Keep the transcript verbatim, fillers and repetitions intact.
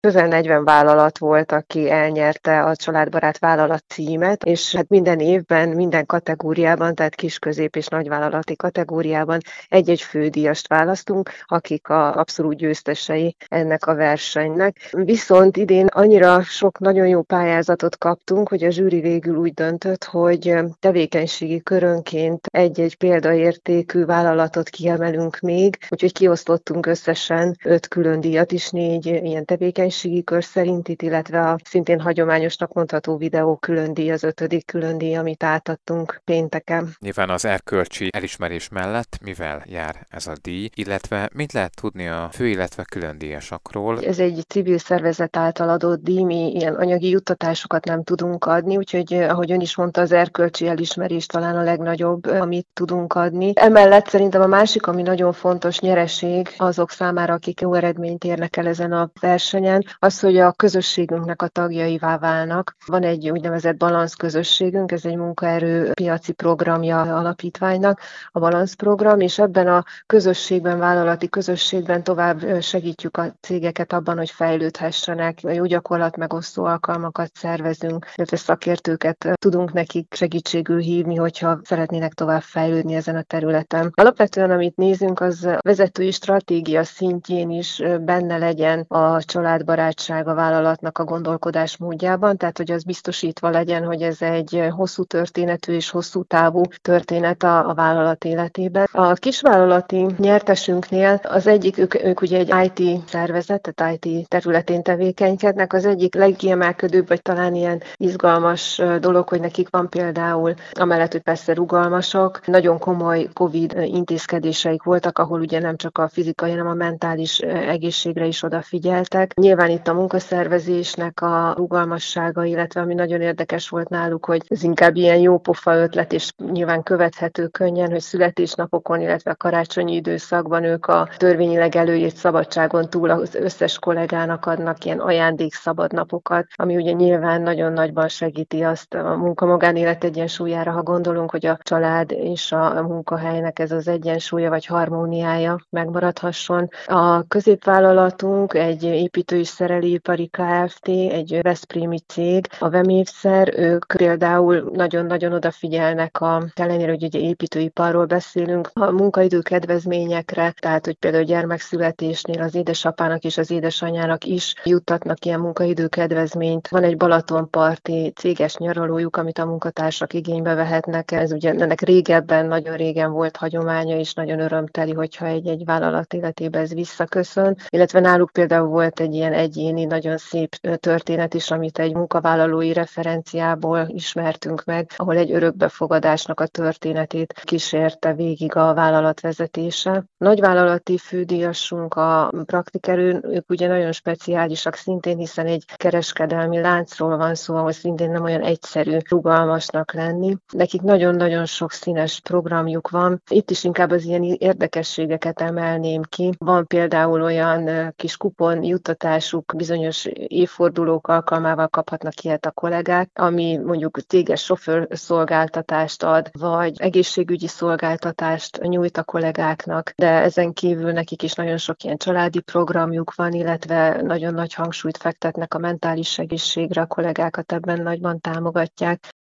Közel negyven vállalat volt, aki elnyerte a Családbarát Vállalat címet, és hát minden évben, minden kategóriában, tehát kis, közép és nagyvállalati kategóriában egy-egy fődíjast választunk, akik a abszolút győztesei ennek a versenynek. Viszont idén annyira sok nagyon jó pályázatot kaptunk, hogy a zsűri végül úgy döntött, hogy tevékenységi körönként egy-egy példaértékű vállalatot kiemelünk még, úgyhogy kiosztottunk összesen öt külön díjat is, négy ilyen tevékenységi kör szerintit, illetve a szintén hagyományosnak mondható videó külön díj, az ötödik külön díj, amit átadtunk pénteken. Nyilván az erkölcsi elismerés mellett mivel jár ez a díj, illetve mit lehet tudni a fő, illetve külön díjasakról? Ez egy civil szervezet által adott díj, mi ilyen anyagi juttatásokat nem tudunk adni, úgyhogy ahogy ön is mondta, az erkölcsi elismerés talán a legnagyobb, amit tudunk adni. Emellett szerintem a másik, ami nagyon fontos nyereség azok számára, akik jó eredményt érnek el ezen a versenyen, az, hogy a közösségünknek a tagjaivá válnak. Van egy úgynevezett balansz közösségünk, ez egy munkaerő piaci programja alapítványnak, a balansz program, és ebben a közösségben, vállalati közösségben tovább segítjük a cégeket abban, hogy fejlődhessenek, jó gyakorlat megosztó alkalmakat szervezünk, illetve szakértőket tudunk nekik segítségül hívni, hogyha szeretnének tovább fejlődni ezen a területen. Alapvetően, amit nézünk, az vezetői stratégia szintjén is benne legyen a családbarátság a vállalatnak a gondolkodás módjában, tehát hogy az biztosítva legyen, hogy ez egy hosszú történetű és hosszú távú történet a, a vállalat életében. A kisvállalati nyertesünknél az egyik, ők, ők ugye egy i té szervezet, tehát i té területén tevékenykednek, az egyik legkiemelkedőbb, vagy talán ilyen izgalmas dolog, hogy nekik van például, amellett, hogy persze rugalmasak, nagyon komoly Covid intézkedéseik voltak, ahol ugye nem csak a fizikai, hanem a mentális egészségre is odafigyeltek. Nyilván itt a munkaszervezésnek a rugalmassága, illetve ami nagyon érdekes volt náluk, hogy ez inkább ilyen jópofa ötlet, és nyilván követhető könnyen, hogy születésnapokon, illetve a karácsonyi időszakban ők a törvényileg előírt szabadságon túl az összes kollégának adnak ilyen ajándékszabadnapokat, ami ugye nyilván nagyon nagyban segíti azt a munka-magánélet egyensúlyára, ha gondolunk, hogy a család és a munkahelynek ez az egyensúlya vagy harmóniája megmaradhasson. A középvállalatunk egy építő- és szerelőipari Kft., egy veszprémi cég, a Vemévszer, ők például nagyon-nagyon odafigyelnek a, ellenére, hogy ugye építőiparról beszélünk, a munkaidő kedvezményekre, tehát hogy például gyermekszületésnél az édesapának és az édesanyának is juttatnak ilyen munkaidő kedvezményt. Van egy balatonparti céges nyaralójuk, amit a munkatársak igénybe vehetnek. Ez ugye ennek régebben, nagyon régen volt hagyománya, és nagyon örömteli, hogyha egy-egy vállalat életében ez visszaköszön. Illetve náluk például volt egy ilyen egyéni, nagyon szép történet is, amit egy munkavállalói referenciából ismertünk meg, ahol egy örökbefogadásnak a történetét kísérte végig a vállalat vezetése. Nagyvállalati fődíjasunk a Praktikerőn, ők ugye nagyon speciálisak szintén, hiszen egy kereskedelmi láncról van szó, ahol szintén nem olyan egyszerű rugalmasnak lenni. Nekik nagyon-nagyon sok színes programjuk van. Itt is inkább az ilyen érdekességeket emelném ki. Van például olyan kis kupon juttatásuk, bizonyos évfordulók alkalmával kaphatnak ilyet a kollégák, ami mondjuk céges sofőrszolgáltatást ad, vagy egészségügyi szolgáltatást nyújt a kollégáknak, de ezen kívül nekik is nagyon sok ilyen családi programjuk van, illetve nagyon nagy hangsúlyt fektetnek a mentális egészségre, a kollégákat ebben nagyban támogatják.